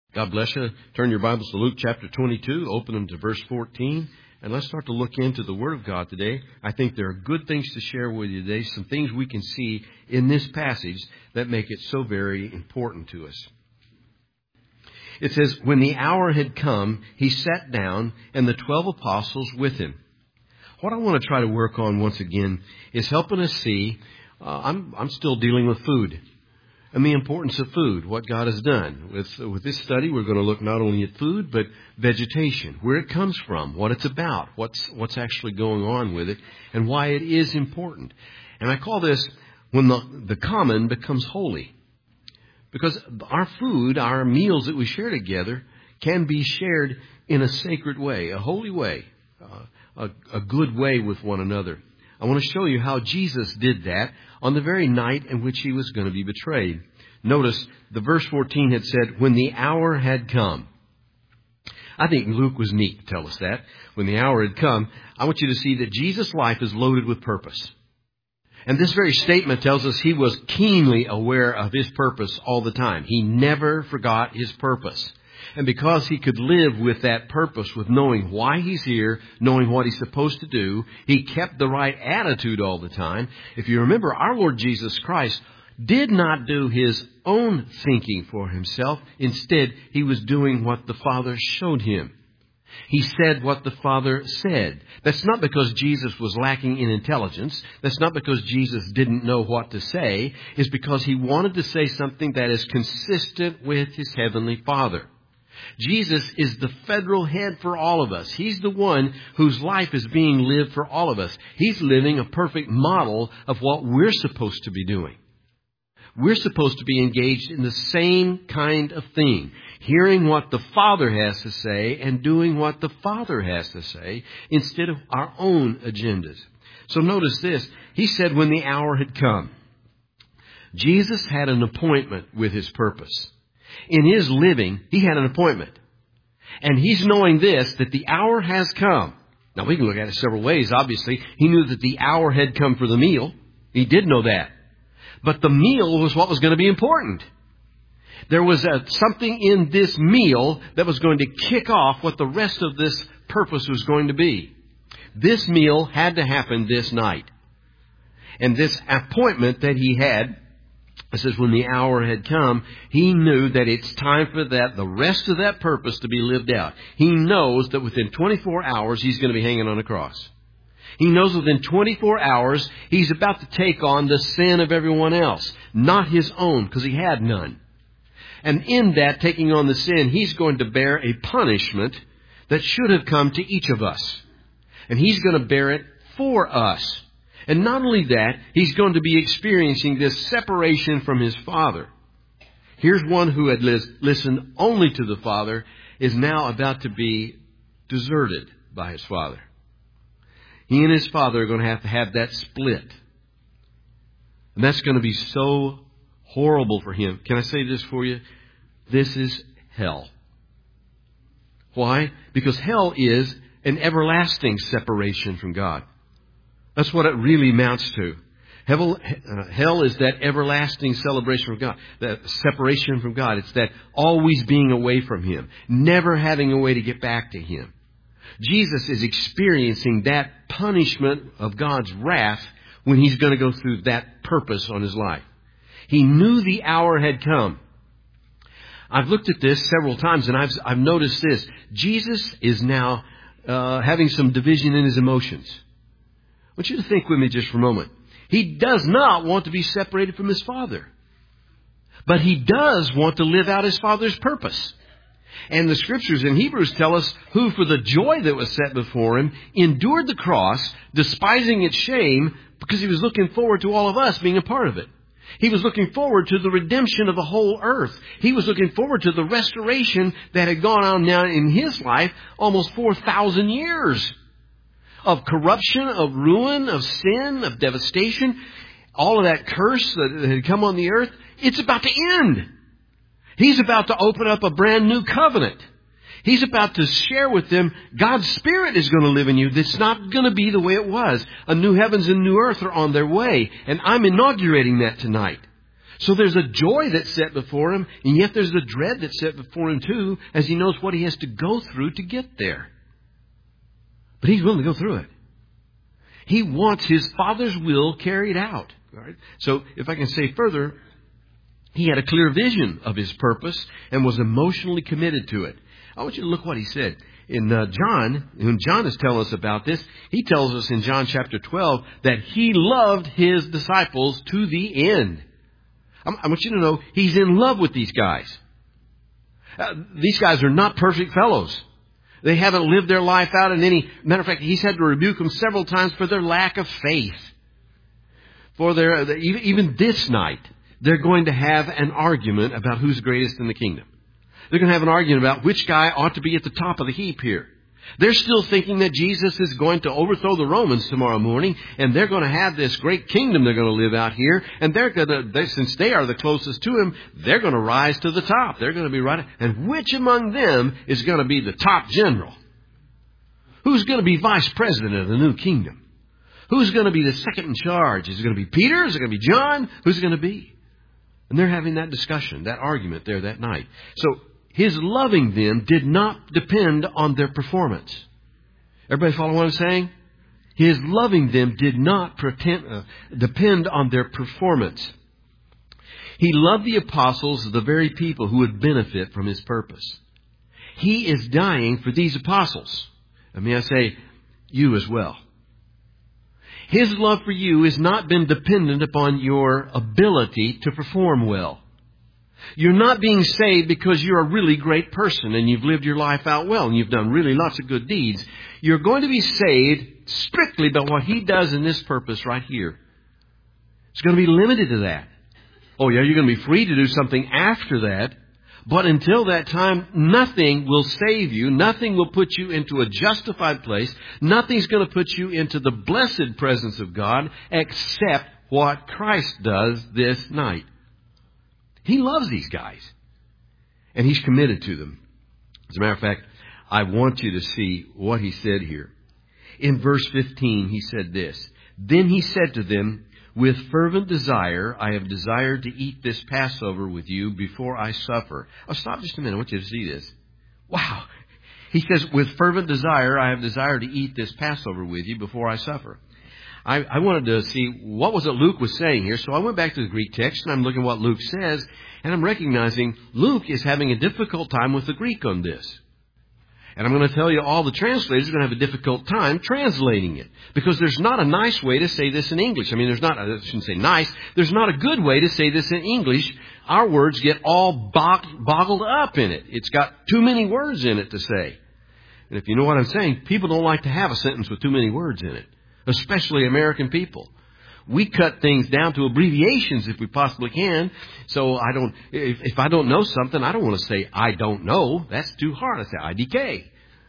God bless you. Turn your Bibles to Luke chapter 22, open them to verse 14, and let's start to look into the Word of God today. I think there are good things to share with you today, some things we can see in this passage that make it so very important to us. It says, when the hour had come, he sat down, and the 12 apostles with him. What I want to try to work on once again is helping us see, I'm still dealing with food. And the importance of food, what God has done. With this study, we're going to look not only at food, but vegetation, where it comes from, what it's about, what's actually going on with it, and why it is important. And I call this when the common becomes holy. Because our food, our meals that we share together, can be shared in a sacred way, a holy way, a good way with one another. I want to show you how Jesus did that on the very night in which he was going to be betrayed. Notice the verse 14 had said, when the hour had come. I think Luke was neat to tell us that. When the hour had come, I want you to see that Jesus' life is loaded with purpose. And this very statement tells us he was keenly aware of his purpose all the time. He never forgot his purpose. And because he could live with that purpose, with knowing why he's here, knowing what he's supposed to do, he kept the right attitude all the time. If you remember, our Lord Jesus Christ did not do his own thinking for himself. Instead, he was doing what the Father showed him. He said what the Father said. That's not because Jesus was lacking in intelligence. That's not because Jesus didn't know what to say. It's because he wanted to say something that is consistent with his Heavenly Father. Jesus is the federal head for all of us. He's the one whose life is being lived for all of us. He's living a perfect model of what we're supposed to be doing. We're supposed to be engaged in the same kind of thing, hearing what the Father has to say and doing what the Father has to say instead of our own agendas. So notice this. He said when the hour had come. Jesus had an appointment with his purpose. In his living, he had an appointment. And he's knowing this, that the hour has come. Now, we can look at it several ways, obviously. He knew that the hour had come for the meal. He did know that. But the meal was what was going to be important. There was something in this meal that was going to kick off what the rest of this purpose was going to be. This meal had to happen this night. And this appointment that he had, it says when the hour had come, he knew that it's time for the rest of that purpose to be lived out. He knows that within 24 hours, he's going to be hanging on a cross. He knows within 24 hours, he's about to take on the sin of everyone else, not his own, because he had none. And in that, taking on the sin, he's going to bear a punishment that should have come to each of us. And he's going to bear it for us. And not only that, he's going to be experiencing this separation from his Father. Here's one who had listened only to the Father, is now about to be deserted by his Father. He and his Father are going to have that split. And that's going to be so horrible for him. Can I say this for you? This is hell. Why? Because hell is an everlasting separation from God. That's what it really amounts to. Hell is that everlasting celebration from God, that separation from God. It's that always being away from Him, never having a way to get back to Him. Jesus is experiencing that punishment of God's wrath when He's going to go through that purpose on His life. He knew the hour had come. I've looked at this several times and I've noticed this. Jesus is now having some division in his emotions. I want you to think with me just for a moment. He does not want to be separated from his Father. But he does want to live out his Father's purpose. And the Scriptures in Hebrews tell us who, for the joy that was set before him, endured the cross, despising its shame, because he was looking forward to all of us being a part of it. He was looking forward to the redemption of the whole earth. He was looking forward to the restoration that had gone on now in his life almost 4,000 years. Of corruption, of ruin, of sin, of devastation. All of that curse that had come on the earth, it's about to end. He's about to open up a brand new covenant. He's about to share with them, God's Spirit is going to live in you. It's not going to be the way it was. A new heavens and new earth are on their way. And I'm inaugurating that tonight. So there's a joy that's set before him, and yet there's a dread that's set before him too, as he knows what he has to go through to get there. But he's willing to go through it. He wants his Father's will carried out. All right? So if I can say further, he had a clear vision of his purpose and was emotionally committed to it. I want you to look what he said. In John, when John is telling us about this, he tells us in John chapter 12 that he loved his disciples to the end. I want you to know he's in love with these guys. These guys are not perfect fellows. They haven't lived their life out in any... Matter of fact, he's had to rebuke them several times for their lack of faith. For even this night, they're going to have an argument about who's greatest in the kingdom. They're going to have an argument about which guy ought to be at the top of the heap here. They're still thinking that Jesus is going to overthrow the Romans tomorrow morning, and they're going to have this great kingdom they're going to live out here, and since they are the closest to him, they're going to rise to the top. They're going to be right. And which among them is going to be the top general? Who's going to be vice president of the new kingdom? Who's going to be the second in charge? Is it going to be Peter? Is it going to be John? Who's it going to be? And they're having that discussion, that argument there that night. So his loving them did not depend on their performance. Everybody follow what I'm saying? His loving them did not depend on their performance. He loved the apostles, the very people who would benefit from his purpose. He is dying for these apostles. And may I say, you as well. His love for you has not been dependent upon your ability to perform well. You're not being saved because you're a really great person and you've lived your life out well and you've done really lots of good deeds. You're going to be saved strictly by what he does in this purpose right here. It's going to be limited to that. Oh yeah, you're going to be free to do something after that. But until that time, nothing will save you. Nothing will put you into a justified place. Nothing's going to put you into the blessed presence of God except what Christ does this night. He loves these guys. And he's committed to them. As a matter of fact, I want you to see what he said here. In verse 15, he said this. Then he said to them, with fervent desire, I have desired to eat this Passover with you before I suffer. Oh, stop just a minute. I want you to see this. Wow. He says, with fervent desire, I have desired to eat this Passover with you before I suffer. I wanted to see what was it Luke was saying here. So I went back to the Greek text and I'm looking at what Luke says. And I'm recognizing Luke is having a difficult time with the Greek on this. And I'm going to tell you all the translators are going to have a difficult time translating it. Because there's not a nice way to say this in English. I mean, I shouldn't say nice. There's not a good way to say this in English. Our words get all boggled up in it. It's got too many words in it to say. And if you know what I'm saying, people don't like to have a sentence with too many words in it. Especially American people. We cut things down to abbreviations if we possibly can. So if I don't know something, I don't want to say I don't know. That's too hard. I say IDK.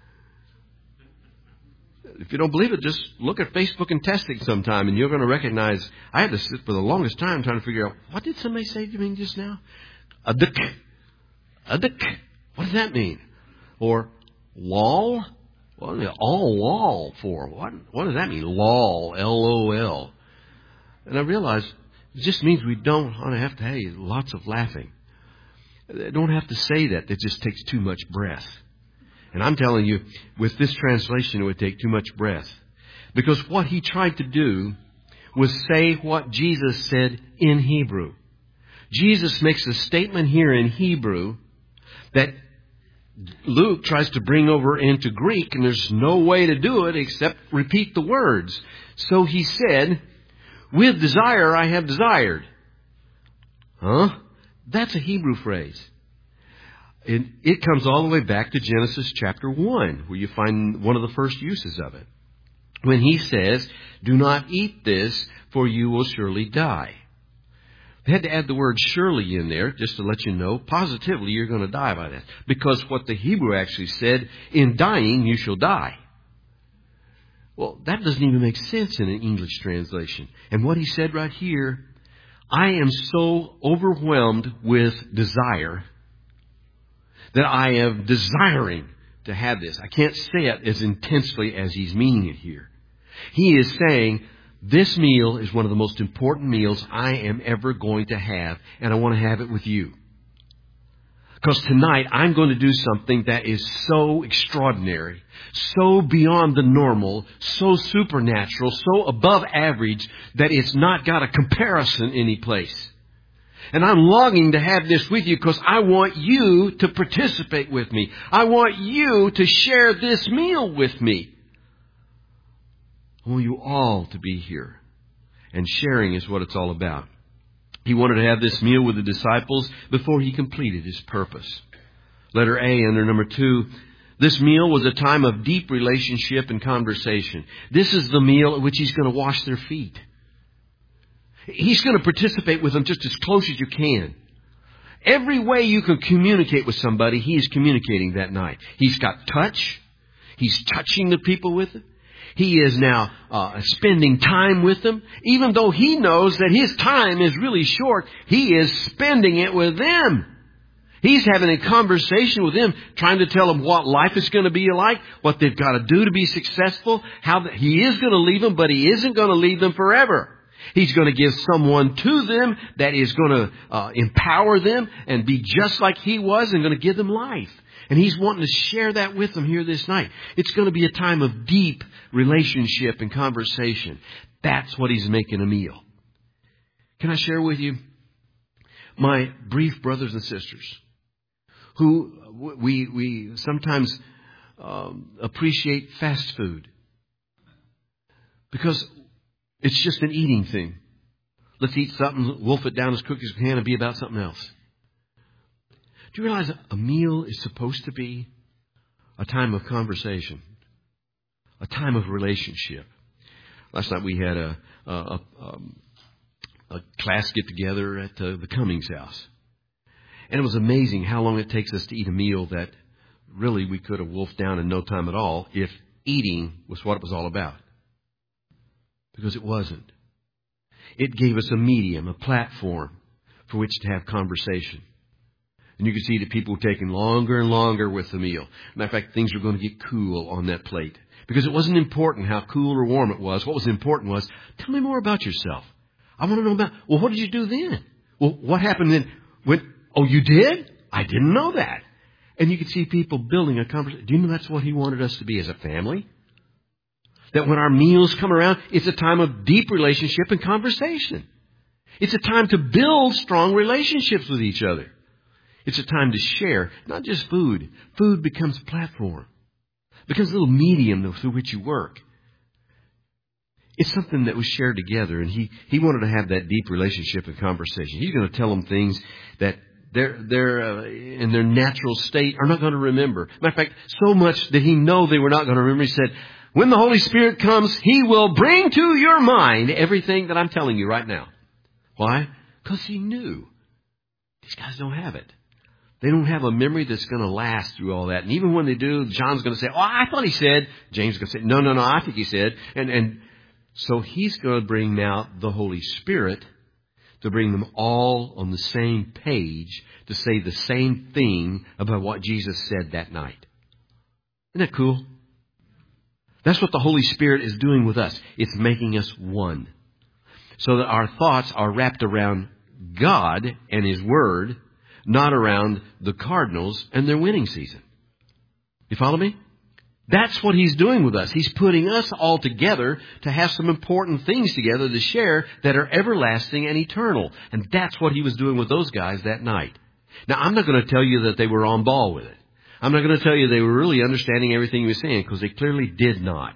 If you don't believe it, just look at Facebook and test it sometime and you're going to recognize. I had to sit for the longest time trying to figure out, what did somebody say to me just now? Adik. What does that mean? Or lol? What is all lol for? What does that mean? Lol, L-O-L. And I realized it just means we don't want to have to have lots of laughing. They don't have to say that. It just takes too much breath. And I'm telling you, with this translation, it would take too much breath. Because what he tried to do was say what Jesus said in Hebrew. Jesus makes a statement here in Hebrew that Luke tries to bring over into Greek, and there's no way to do it except repeat the words. So he said, with desire I have desired. That's a Hebrew phrase. It comes all the way back to Genesis chapter 1, where you find one of the first uses of it. When he says, do not eat this, for you will surely die. They had to add the word surely in there just to let you know positively you're going to die by that. Because what the Hebrew actually said, in dying you shall die. Well, that doesn't even make sense in an English translation. And what he said right here, I am so overwhelmed with desire that I am desiring to have this. I can't say it as intensely as he's meaning it here. He is saying, This meal is one of the most important meals I am ever going to have, and I want to have it with you. Because tonight I'm going to do something that is so extraordinary, so beyond the normal, so supernatural, so above average that it's not got a comparison any place. And I'm longing to have this with you because I want you to participate with me. I want you to share this meal with me. I want you all to be here. And sharing is what it's all about. He wanted to have this meal with the disciples before He completed His purpose. Letter A under number 2. This meal was a time of deep relationship and conversation. This is the meal at which He's going to wash their feet. He's going to participate with them just as close as you can. Every way you can communicate with somebody, He is communicating that night. He's got touch. He's touching the people with it. He is now spending time with them. Even though He knows that His time is really short, He is spending it with them. He's having a conversation with them, trying to tell them what life is going to be like, what they've got to do to be successful, how He is going to leave them, but He isn't going to leave them forever. He's going to give someone to them that is going to empower them and be just like He was and going to give them life. And He's wanting to share that with them here this night. It's going to be a time of deep relationship and conversation. That's what He's making a meal. Can I share with you my brief brothers and sisters who we sometimes appreciate fast food because it's just an eating thing. Let's eat something, wolf it down as quick as we can and be about something else. Do you realize a meal is supposed to be a time of conversation, a time of relationship? Last night we had a class get-together at the Cummings house. And it was amazing how long it takes us to eat a meal that really we could have wolfed down in no time at all if eating was what it was all about. Because it wasn't. It gave us a medium, a platform for which to have conversation. And you can see that people were taking longer and longer with the meal. Matter of fact, things were going to get cool on that plate. Because it wasn't important how cool or warm it was. What was important was, tell me more about yourself. I want to know about, well, what did you do then? Well, what happened then? Oh, you did? I didn't know that. And you could see people building a conversation. Do you know that's what He wanted us to be as a family? That when our meals come around, it's a time of deep relationship and conversation. It's a time to build strong relationships with each other. It's a time to share, not just food. Food becomes a platform. Becomes a little medium through which you work. It's something that was shared together, and he wanted to have that deep relationship and conversation. He's going to tell them things that they're in their natural state are not going to remember. Matter of fact, so much that He knew they were not going to remember. He said, when the Holy Spirit comes, He will bring to your mind everything that I'm telling you right now. Why? Because He knew. These guys don't have it. They don't have a memory that's going to last through all that. And even when they do, John's going to say, oh, I thought he said. James is going to say, no, I think he said. And so He's going to bring now the Holy Spirit to bring them all on the same page to say the same thing about what Jesus said that night. Isn't that cool? That's what the Holy Spirit is doing with us. It's making us one. So that our thoughts are wrapped around God and His Word, not around the Cardinals and their winning season. You follow me? That's what He's doing with us. He's putting us all together to have some important things together to share that are everlasting and eternal. And that's what He was doing with those guys that night. Now, I'm not going to tell you that they were on ball with it. I'm not going to tell you they were really understanding everything He was saying, because they clearly did not.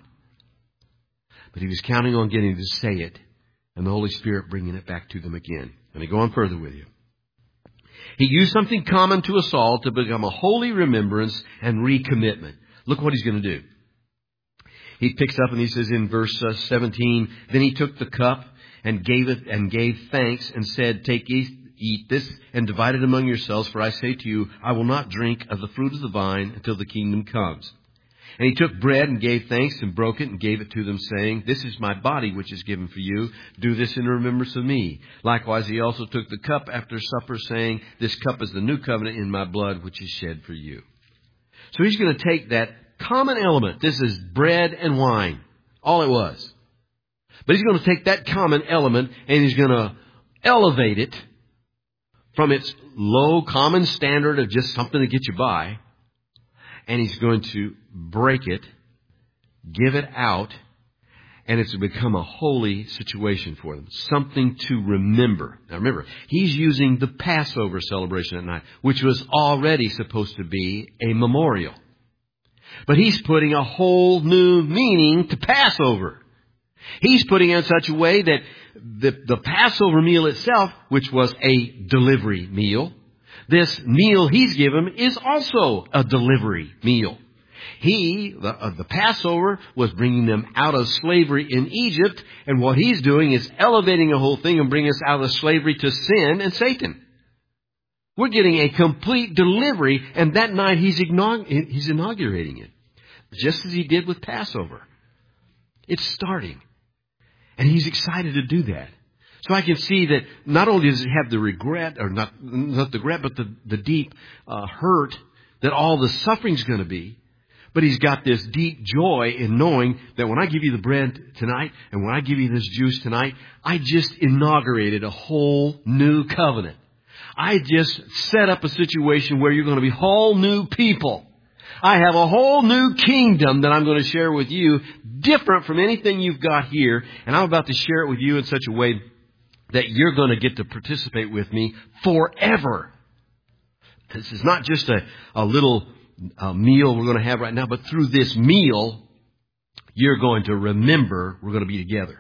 But He was counting on getting to say it, and the Holy Spirit bringing it back to them again. Let me go on further with you. He used something common to us all to become a holy remembrance and recommitment. Look what He's going to do. He picks up and he says in verse 17, then He took the cup and gave it and gave thanks and said, take, eat this and divide it among yourselves. For I say to you, I will not drink of the fruit of the vine until the kingdom comes. And He took bread and gave thanks and broke it and gave it to them, saying, this is my body which is given for you. Do this in remembrance of me. Likewise, He also took the cup after supper, saying, this cup is the new covenant in my blood, which is shed for you. So He's going to take that common element. This is bread and wine. All it was. But He's going to take that common element and He's going to elevate it from its low common standard of just something to get you by. And He's going to break it, give it out, and it's become a holy situation for them. Something to remember. Now remember, He's using the Passover celebration at night, which was already supposed to be a memorial. But He's putting a whole new meaning to Passover. He's putting it in such a way that the Passover meal itself, which was a delivery meal, this meal He's given is also a delivery meal. The Passover was bringing them out of slavery in Egypt, and what He's doing is elevating the whole thing and bringing us out of slavery to sin and Satan. We're getting a complete delivery, and that night He's inaugurating it, just as He did with Passover. It's starting, and He's excited to do that. So I can see that not only does He have the regret, or not the regret, but the deep hurt that all the suffering's going to be, but He's got this deep joy in knowing that when I give you the bread tonight and when I give you this juice tonight, I just inaugurated a whole new covenant. I just set up a situation where you're going to be whole new people. I have a whole new kingdom that I'm going to share with you, different from anything you've got here. And I'm about to share it with you in such a way that you're going to get to participate with me forever. This is not just a little meal we're going to have right now, but through this meal, you're going to remember we're going to be together.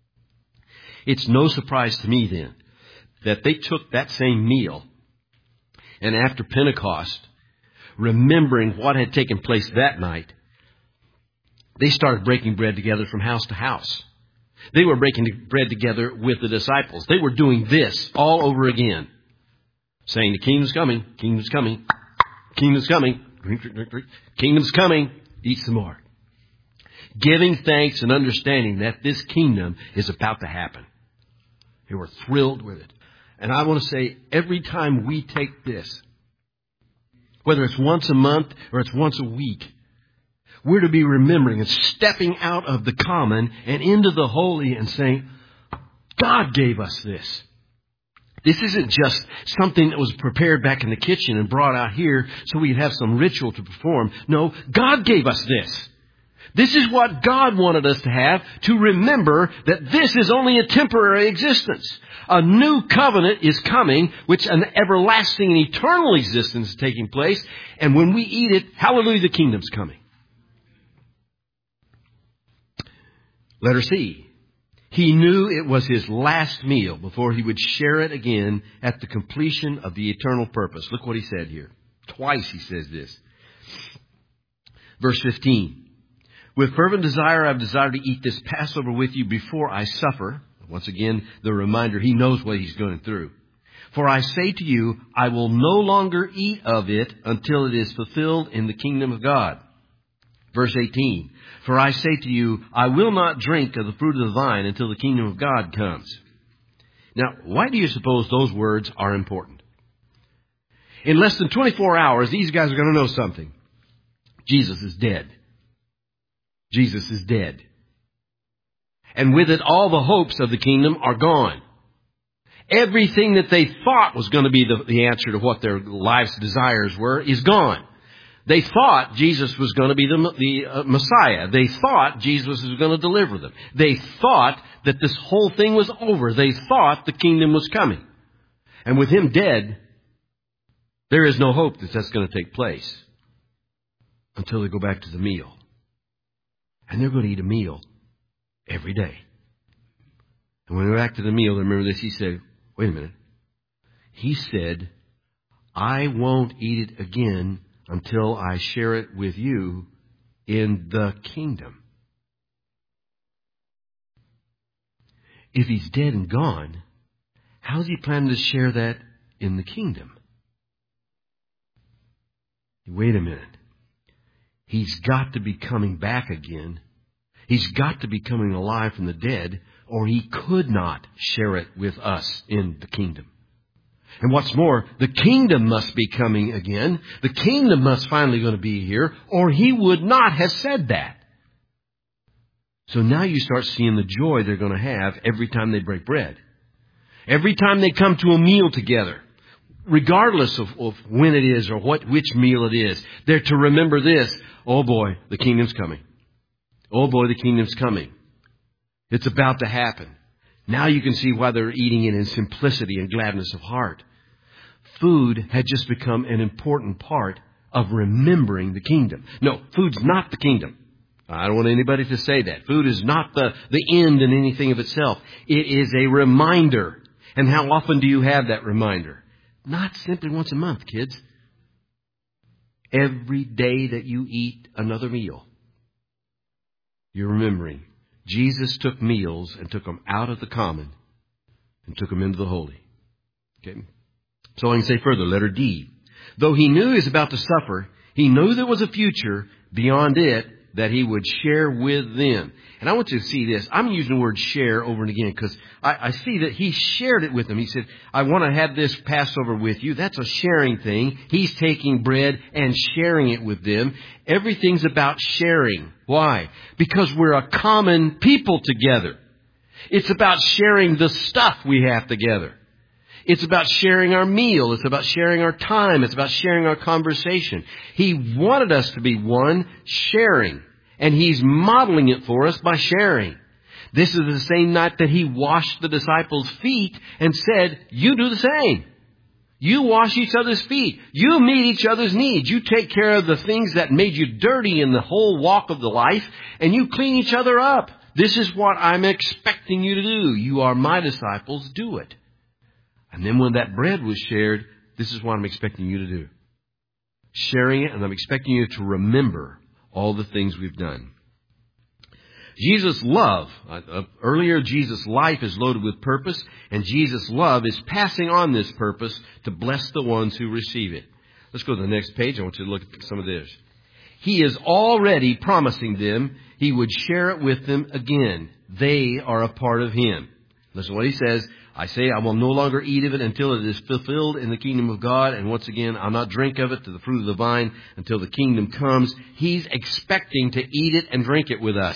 It's no surprise to me then that they took that same meal, and after Pentecost, remembering what had taken place that night, they started breaking bread together from house to house. They were breaking bread together with the disciples. They were doing this all over again, saying, the kingdom's coming, kingdom's coming, kingdom's coming, kingdom's coming, eat some more. Giving thanks and understanding that this kingdom is about to happen. They were thrilled with it. And I want to say, every time we take this, whether it's once a month or it's once a week, we're to be remembering and stepping out of the common and into the holy and saying, God gave us this. This isn't just something that was prepared back in the kitchen and brought out here so we'd have some ritual to perform. No, God gave us this. This is what God wanted us to have, to remember that this is only a temporary existence. A new covenant is coming, which an everlasting and eternal existence is taking place. And when we eat it, hallelujah, the kingdom's coming. Letter C. He knew it was his last meal before he would share it again at the completion of the eternal purpose. Look what he said here. Twice he says this. Verse 15. With fervent desire, I've desired to eat this Passover with you before I suffer. Once again, the reminder, he knows what he's going through. For I say to you, I will no longer eat of it until it is fulfilled in the kingdom of God. Verse 18. For I say to you, I will not drink of the fruit of the vine until the kingdom of God comes. Now, why do you suppose those words are important? In less than 24 hours, these guys are going to know something. Jesus is dead. Jesus is dead. And with it, all the hopes of the kingdom are gone. Everything that they thought was going to be the answer to what their life's desires were is gone. They thought Jesus was going to be the Messiah. They thought Jesus was going to deliver them. They thought that this whole thing was over. They thought the kingdom was coming. And with him dead, there is no hope that that's going to take place until they go back to the meal. And they're going to eat a meal every day. And when they go back to the meal, remember this, he said, wait a minute. He said, I won't eat it again until I share it with you in the kingdom. If he's dead and gone, how's he planning to share that in the kingdom? Wait a minute. He's got to be coming back again. He's got to be coming alive from the dead, or he could not share it with us in the kingdom. And what's more, the kingdom must be coming again. The kingdom must finally going to be here, or he would not have said that. So now you start seeing the joy they're going to have every time they break bread. Every time they come to a meal together, regardless of when it is or which meal it is, they're to remember this. Oh boy, the kingdom's coming. Oh boy, the kingdom's coming. It's about to happen. Now you can see why they're eating it in simplicity and gladness of heart. Food had just become an important part of remembering the kingdom. No, food's not the kingdom. I don't want anybody to say that. Food is not the end in anything of itself. It is a reminder. And how often do you have that reminder? Not simply once a month, kids. Every day that you eat another meal, you're remembering. Jesus took meals and took them out of the common and took them into the holy. Okay. So I can say further, letter D. Though he knew he was about to suffer, he knew there was a future beyond it that he would share with them. And I want you to see this. I'm using the word share over and again because I see that he shared it with them. He said, I want to have this Passover with you. That's a sharing thing. He's taking bread and sharing it with them. Everything's about sharing. Why? Because we're a common people together. It's about sharing the stuff we have together. It's about sharing our meal. It's about sharing our time. It's about sharing our conversation. He wanted us to be one, sharing. And He's modeling it for us by sharing. This is the same night that He washed the disciples' feet and said, you do the same. You wash each other's feet. You meet each other's needs. You take care of the things that made you dirty in the whole walk of the life, and you clean each other up. This is what I'm expecting you to do. You are my disciples. Do it. And then when that bread was shared, this is what I'm expecting you to do. Sharing it, and I'm expecting you to remember all the things we've done. Jesus' love, earlier Jesus' life is loaded with purpose, and Jesus' love is passing on this purpose to bless the ones who receive it. Let's go to the next page. I want you to look at some of this. He is already promising them He would share it with them again. They are a part of Him. Listen to what He says. I say, I will no longer eat of it until it is fulfilled in the kingdom of God. And once again, I'll not drink of it to the fruit of the vine until the kingdom comes. He's expecting to eat it and drink it with us.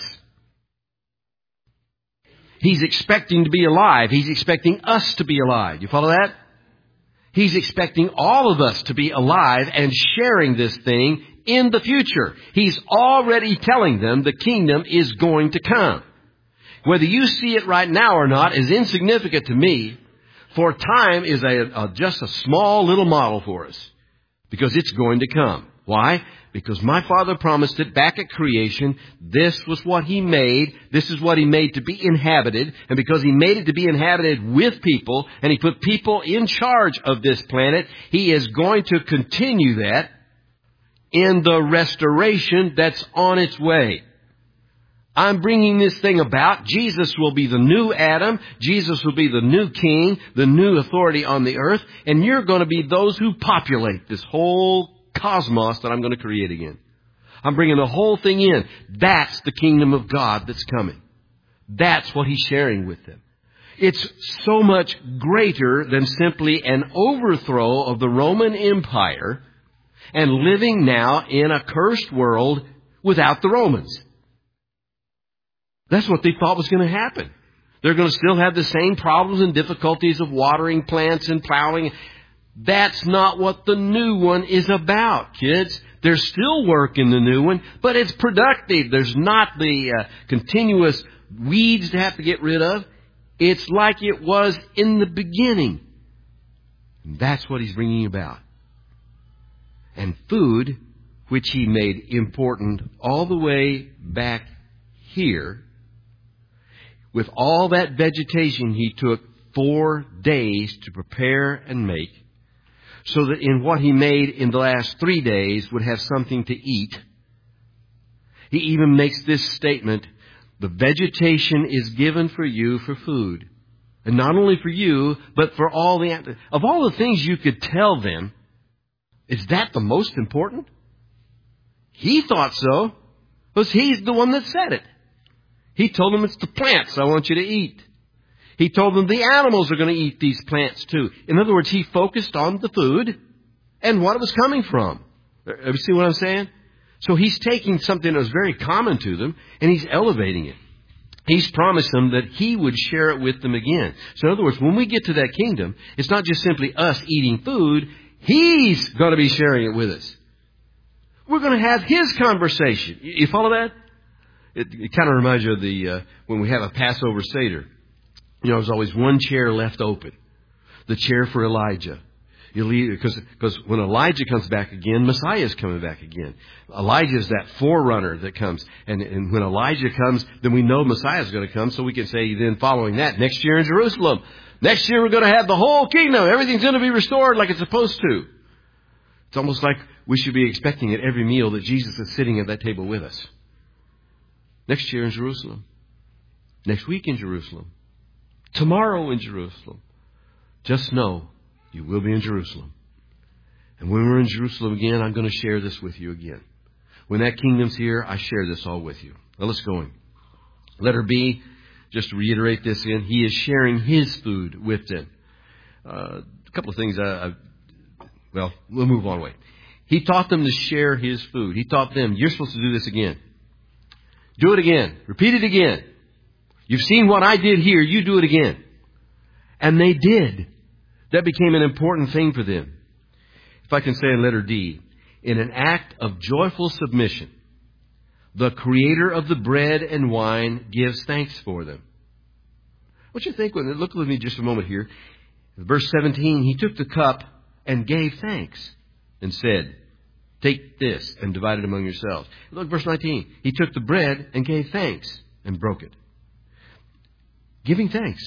He's expecting to be alive. He's expecting us to be alive. You follow that? He's expecting all of us to be alive and sharing this thing in the future. He's already telling them the kingdom is going to come. Whether you see it right now or not is insignificant to me, for time is just a small little model for us, because it's going to come. Why? Because my Father promised it back at creation. This was what He made. This is what He made to be inhabited. And because He made it to be inhabited with people, and He put people in charge of this planet, He is going to continue that in the restoration that's on its way. I'm bringing this thing about. Jesus will be the new Adam. Jesus will be the new king, the new authority on the earth. And you're going to be those who populate this whole cosmos that I'm going to create again. I'm bringing the whole thing in. That's the kingdom of God that's coming. That's what He's sharing with them. It's so much greater than simply an overthrow of the Roman Empire and living now in a cursed world without the Romans. That's what they thought was going to happen. They're going to still have the same problems and difficulties of watering plants and plowing. That's not what the new one is about, kids. There's still work in the new one, but it's productive. There's not the continuous weeds to have to get rid of. It's like it was in the beginning. And that's what He's bringing about. And food, which He made important all the way back here, with all that vegetation He took 4 days to prepare and make, so that in what He made in the last 3 days would have something to eat. He even makes this statement, the vegetation is given for you for food. And not only for you, but for all of all the things you could tell them, is that the most important? He thought so, because He's the one that said it. He told them it's the plants I want you to eat. He told them the animals are going to eat these plants too. In other words, He focused on the food and what it was coming from. You see what I'm saying? So He's taking something that was very common to them and He's elevating it. He's promised them that He would share it with them again. So in other words, when we get to that kingdom, it's not just simply us eating food. He's going to be sharing it with us. We're going to have His conversation. You follow that? It kind of reminds you of when we have a Passover Seder. You know, there's always one chair left open. The chair for Elijah. Because when Elijah comes back again, Messiah is coming back again. Elijah is that forerunner that comes. And when Elijah comes, then we know Messiah is going to come. So we can say then following that, next year in Jerusalem. Next year we're going to have the whole kingdom. Everything's going to be restored like it's supposed to. It's almost like we should be expecting at every meal that Jesus is sitting at that table with us. Next year in Jerusalem. Next week in Jerusalem. Tomorrow in Jerusalem. Just know you will be in Jerusalem. And when we're in Jerusalem again, I'm going to share this with you again. When that kingdom's here, I share this all with you. Now let's go in. Letter B, just to reiterate this in, He is sharing His food with them. A couple of things. We'll move on away. He taught them to share His food. He taught them, you're supposed to do this again. Do it again. Repeat it again. You've seen what I did here. You do it again. And they did. That became an important thing for them. If I can say in letter D, in an act of joyful submission, the Creator of the bread and wine gives thanks for them. What you think? Look with me just a moment here. Verse 17, He took the cup and gave thanks and said, take this and divide it among yourselves. Look, verse 19, He took the bread and gave thanks and broke it. Giving thanks.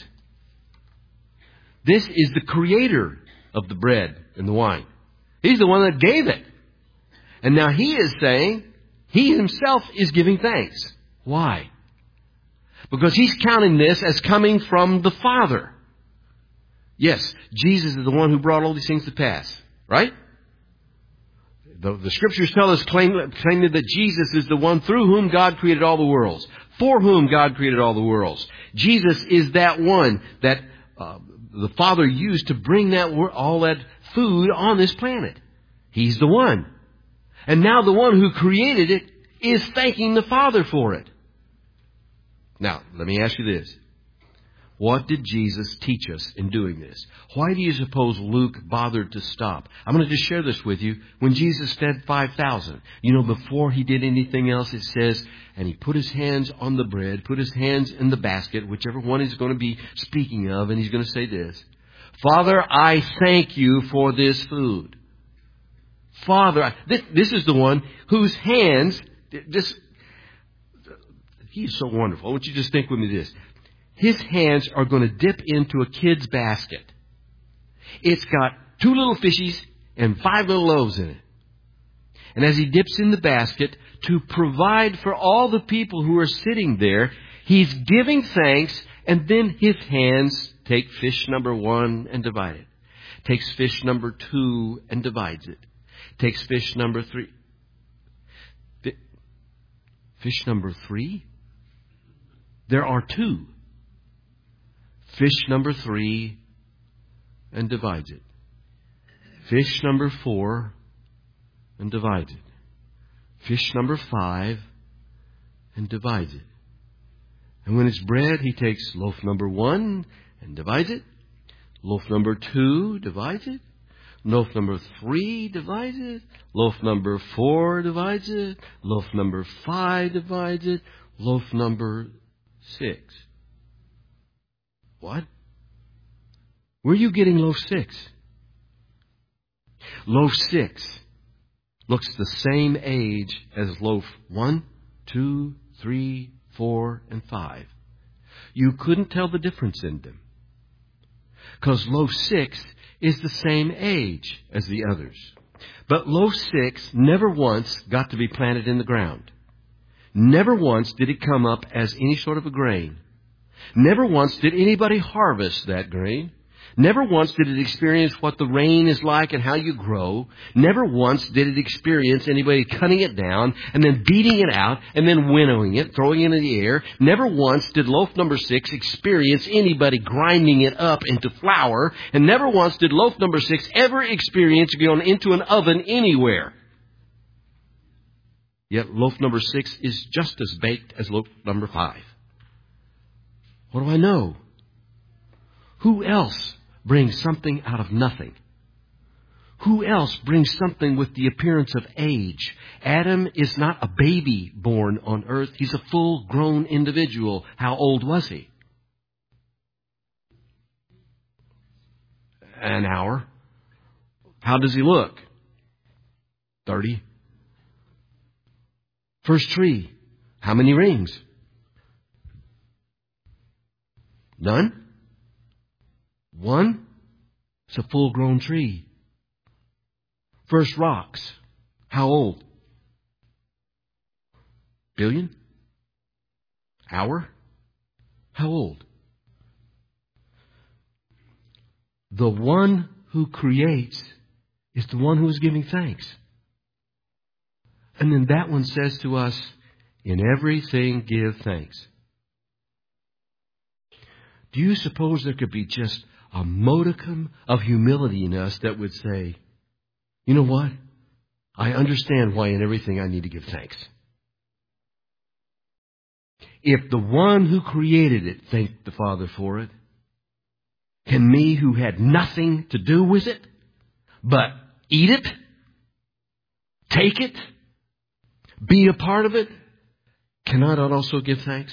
This is the Creator of the bread and the wine. He's the one that gave it. And now He is saying, He Himself is giving thanks. Why? Because He's counting this as coming from the Father. Yes, Jesus is the one who brought all these things to pass. Right? The Scriptures tell us claiming that Jesus is the one through whom God created all the worlds. For whom God created all the worlds. Jesus is that one that the Father used to bring all that food on this planet. He's the one. And now the one who created it is thanking the Father for it. Now, let me ask you this. What did Jesus teach us in doing this? Why do you suppose Luke bothered to stop? I'm going to just share this with you. When Jesus fed 5,000, before He did anything else, it says, and He put His hands on the bread, put His hands in the basket, whichever one He's going to be speaking of, and He's going to say this, Father, I thank You for this food. Father, this is the one whose hands, He's so wonderful. I want you to just think with me this. His hands are going to dip into a kid's basket. It's got 2 little fishies and 5 little loaves in it. And as He dips in the basket to provide for all the people who are sitting there, He's giving thanks, and then His hands take fish number 1 and divide it. Takes fish number 2 and divides it. Takes fish number 3. Fish number 3? There are 2. Fish number 3 and divides it. Fish number 4 and divides it. Fish number 5 and divides it. And when it's bread, He takes loaf number 1 and divides it. Loaf number 2 divides it. Loaf number 3 divides it. Loaf number 4 divides it. Loaf number 5 divides it. Loaf number 6. What? Where are you getting loaf 6? Loaf 6 looks the same age as loaf 1, 2, 3, 4, and 5. You couldn't tell the difference in them. Because loaf 6 is the same age as the others. But loaf 6 never once got to be planted in the ground. Never once did it come up as any sort of a grain. Never once did anybody harvest that grain. Never once did it experience what the rain is like and how you grow. Never once did it experience anybody cutting it down and then beating it out and then winnowing it, throwing it in the air. Never once did loaf number 6 experience anybody grinding it up into flour. And never once did loaf number 6 ever experience going into an oven anywhere. Yet loaf number 6 is just as baked as loaf number 5. What do I know? Who else brings something out of nothing? Who else brings something with the appearance of age? Adam is not a baby born on earth. He's a full-grown individual. How old was he? An hour. How does he look? 30. First tree. How many rings? None? One? It's a full-grown tree. First rocks. How old? Billion? Hour? How old? The one who creates is the one who is giving thanks. And then that one says to us, in everything give thanks. Do you suppose there could be just a modicum of humility in us that would say, you know what? I understand why in everything I need to give thanks. If the one who created it thanked the Father for it, can me who had nothing to do with it, but eat it, take it, be a part of it, can I not also give thanks?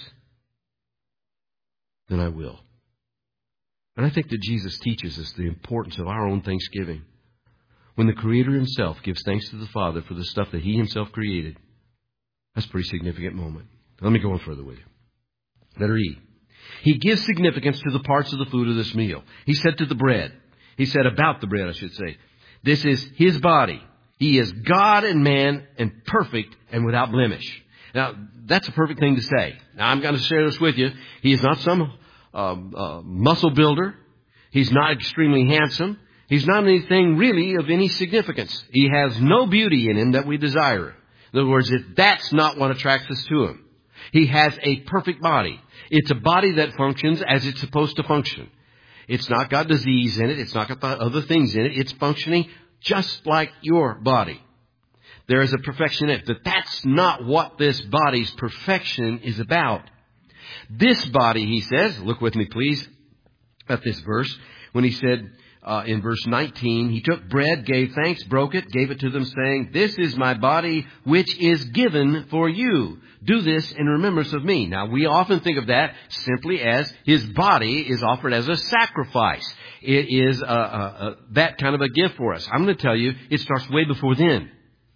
Then I will. And I think that Jesus teaches us the importance of our own thanksgiving. When the Creator Himself gives thanks to the Father for the stuff that He Himself created, that's a pretty significant moment. Let me go on further with you. Letter E. He gives significance to the parts of the food of this meal. He said to the bread. He said about the bread, I should say. This is His body. He is God and man and perfect and without blemish. Now, that's a perfect thing to say. Now, I'm going to share this with you. He is not some muscle builder. He's not extremely handsome. He's not anything really of any significance. He has no beauty in Him that we desire. In other words, that's not what attracts us to Him. He has a perfect body. It's a body that functions as it's supposed to function. It's not got disease in it. It's not got other things in it. It's functioning just like your body. There is a perfection in it. But that's not what this body's perfection is about. This body, he says, look with me please at this verse, when he said in verse 19, He took bread, gave thanks, broke it, gave it to them, saying, This is my body, which is given for you. Do this in remembrance of me. Now, we often think of that simply as His body is offered as a sacrifice. It is that kind of a gift for us. I'm going to tell you, it starts way before then.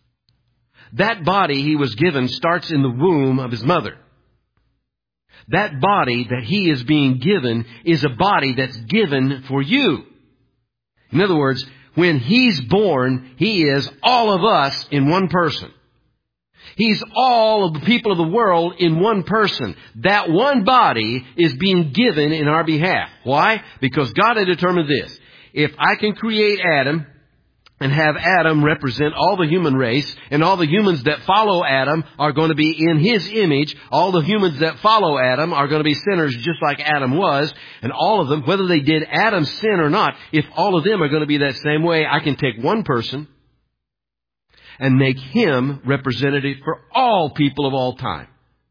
That body He was given starts in the womb of His mother. That body that He is being given is a body that's given for you. In other words, when He's born, He is all of us in one person. He's all of the people of the world in one person. That one body is being given in our behalf. Why? Because God had determined this. If I can create Adam and have Adam represent all the human race, and all the humans that follow Adam are going to be in His image. All the humans that follow Adam are going to be sinners just like Adam was. And all of them, whether they did Adam's sin or not, if all of them are going to be that same way, I can take one person and make him representative for all people of all time.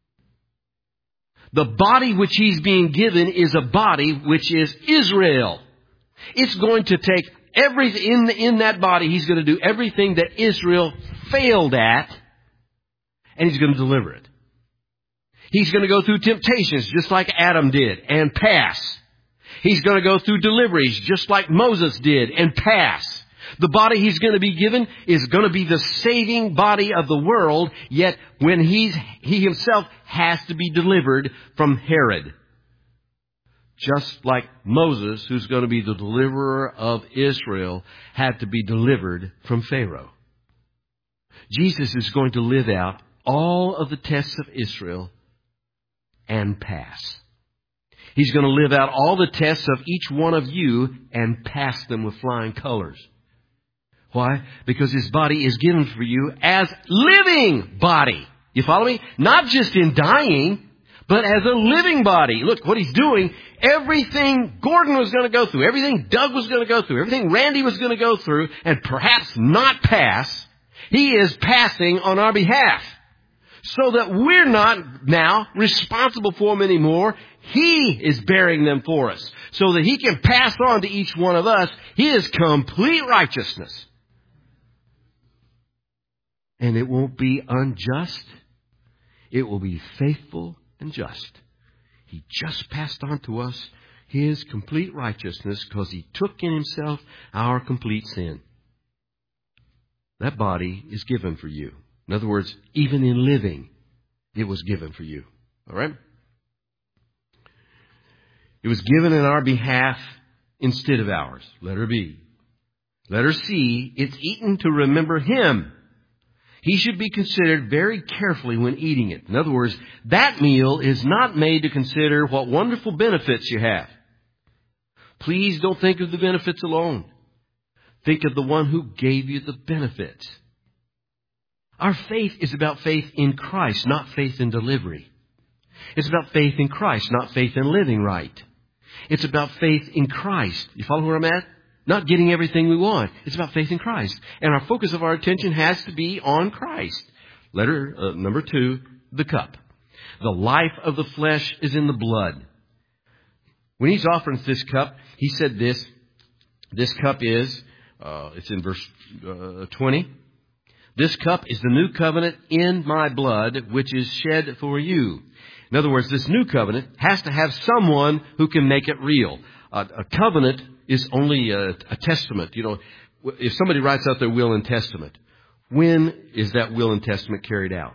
The body which He's being given is a body which is Israel. It's going to take everything in that body. He's going to do everything that Israel failed at, and He's going to deliver it. He's going to go through temptations just like Adam did and pass. He's going to go through deliveries just like Moses did and pass. The body He's going to be given is going to be the saving body of the world, yet when He Himself has to be delivered from Herod. Just like Moses, who's going to be the deliverer of Israel, had to be delivered from Pharaoh. Jesus is going to live out all of the tests of Israel and pass. He's going to live out all the tests of each one of you and pass them with flying colors. Why? Because His body is given for you as living body. You follow me? Not just in dying, but as a living body. Look, what He's doing, everything Gordon was going to go through, everything Doug was going to go through, everything Randy was going to go through, and perhaps not pass, He is passing on our behalf. So that we're not now responsible for them anymore. He is bearing them for us so that He can pass on to each one of us His complete righteousness. And it won't be unjust. It will be faithful and just. He just passed on to us His complete righteousness because He took in Himself our complete sin. That body is given for you. In other words, even in living, it was given for you. All right? It was given in our behalf instead of ours. Letter B. Letter C, it's eaten to remember Him. He should be considered very carefully when eating it. In other words, that meal is not made to consider what wonderful benefits you have. Please don't think of the benefits alone. Think of the one who gave you the benefits. Our faith is about faith in Christ, not faith in delivery. It's about faith in Christ, not faith in living right. It's about faith in Christ. You follow where I'm at? Not getting everything we want. It's about faith in Christ. And our focus of our attention has to be on Christ. Letter number 2, the cup. The life of the flesh is in the blood. When He's offering us this cup, He said this. This cup is, it's in verse 20. This cup is the new covenant in my blood, which is shed for you. In other words, this new covenant has to have someone who can make it real. A covenant is only a testament. You know, if somebody writes out their will and testament, when is that will and testament carried out?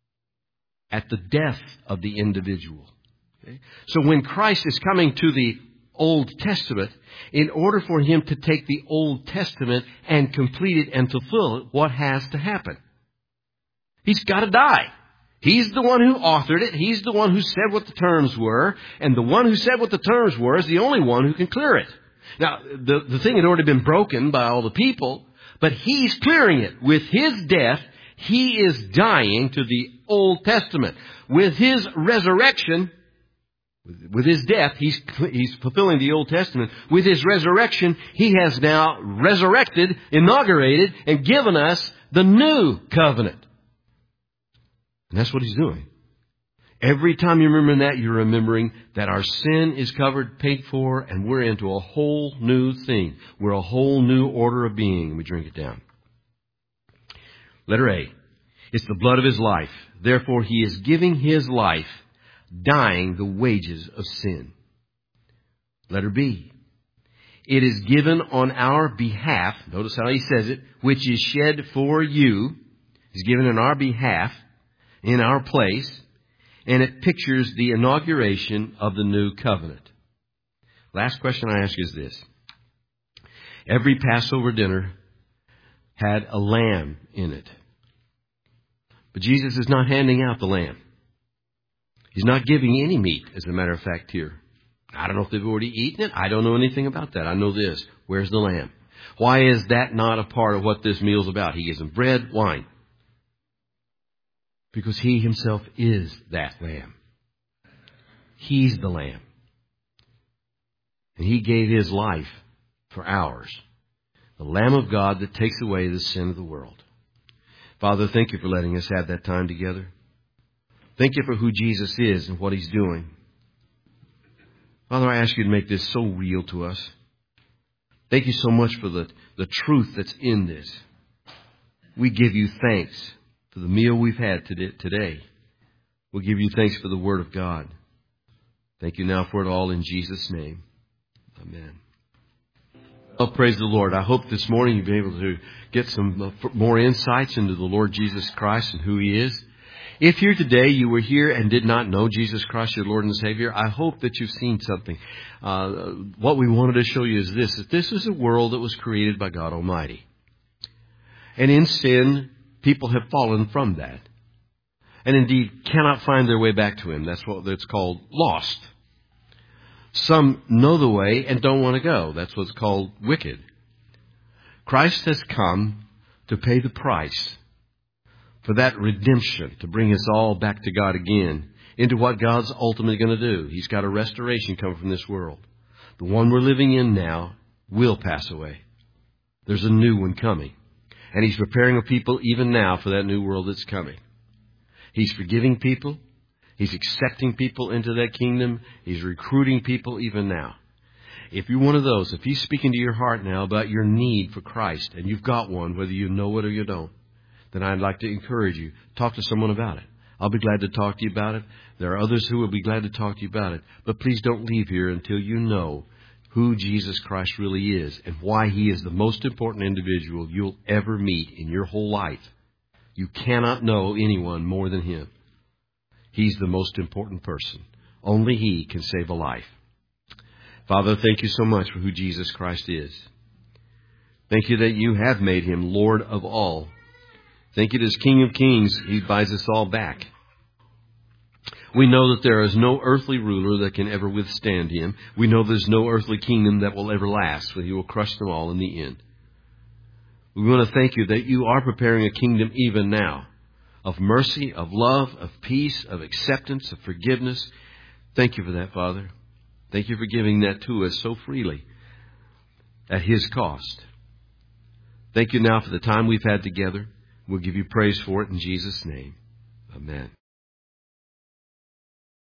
At the death of the individual. Okay? So when Christ is coming to the Old Testament, in order for Him to take the Old Testament and complete it and fulfill it, what has to happen? He's got to die. He's the one who authored it. He's the one who said what the terms were. And the one who said what the terms were is the only one who can clear it. Now, the thing had already been broken by all the people, but He's clearing it. With His death, He is dying to the Old Testament. With His resurrection, with His death, He's fulfilling the Old Testament. With His resurrection, He has now resurrected, inaugurated, and given us the new covenant. And that's what He's doing. Every time you remember that, you're remembering that our sin is covered, paid for, and we're into a whole new thing. We're a whole new order of being. We drink it down. Letter A. It's the blood of His life. Therefore, He is giving His life, dying the wages of sin. Letter B. It is given on our behalf. Notice how He says it, which is shed for you. It's given on our behalf, in our place. And it pictures the inauguration of the new covenant. Last question I ask is this. Every Passover dinner had a lamb in it. But Jesus is not handing out the lamb. He's not giving any meat, as a matter of fact, here. I don't know if they've already eaten it. I don't know anything about that. I know this. Where's the lamb? Why is that not a part of what this meal's about? He gives them bread, wine. Because He Himself is that lamb. He's the lamb. And He gave His life for ours. The Lamb of God that takes away the sin of the world. Father, thank You for letting us have that time together. Thank You for who Jesus is and what He's doing. Father, I ask You to make this so real to us. Thank You so much for the truth that's in this. We give You thanks for the meal we've had today. We'll give You thanks for the Word of God. Thank You now for it all in Jesus' name. Amen. Well, praise the Lord. I hope this morning you'll be able to get some more insights into the Lord Jesus Christ and who He is. If here today you were here and did not know Jesus Christ, your Lord and Savior, I hope that you've seen something. What we wanted to show you is this, that this is a world that was created by God Almighty. And in sin, people have fallen from that. And indeed cannot find their way back to Him. That's what it's called lost. Some know the way and don't want to go. That's what's called wicked. Christ has come to pay the price for that redemption, to bring us all back to God again, into what God's ultimately going to do. He's got a restoration coming from this world. The one we're living in now will pass away. There's a new one coming. And He's preparing a people even now for that new world that's coming. He's forgiving people. He's accepting people into that kingdom. He's recruiting people even now. If you're one of those, if He's speaking to your heart now about your need for Christ, and you've got one, whether you know it or you don't, then I'd like to encourage you, talk to someone about it. I'll be glad to talk to you about it. There are others who will be glad to talk to you about it. But please don't leave here until you know who Jesus Christ really is and why He is the most important individual you'll ever meet in your whole life. You cannot know anyone more than Him. He's the most important person. Only He can save a life. Father, thank you so much for who Jesus Christ is. Thank you that you have made Him Lord of all. Thank you that as King of Kings, He buys us all back. We know that there is no earthly ruler that can ever withstand Him. We know there's no earthly kingdom that will ever last, for He will crush them all in the end. We want to thank you that you are preparing a kingdom even now of mercy, of love, of peace, of acceptance, of forgiveness. Thank you for that, Father. Thank you for giving that to us so freely at His cost. Thank you now for the time we've had together. We'll give you praise for it in Jesus' name. Amen.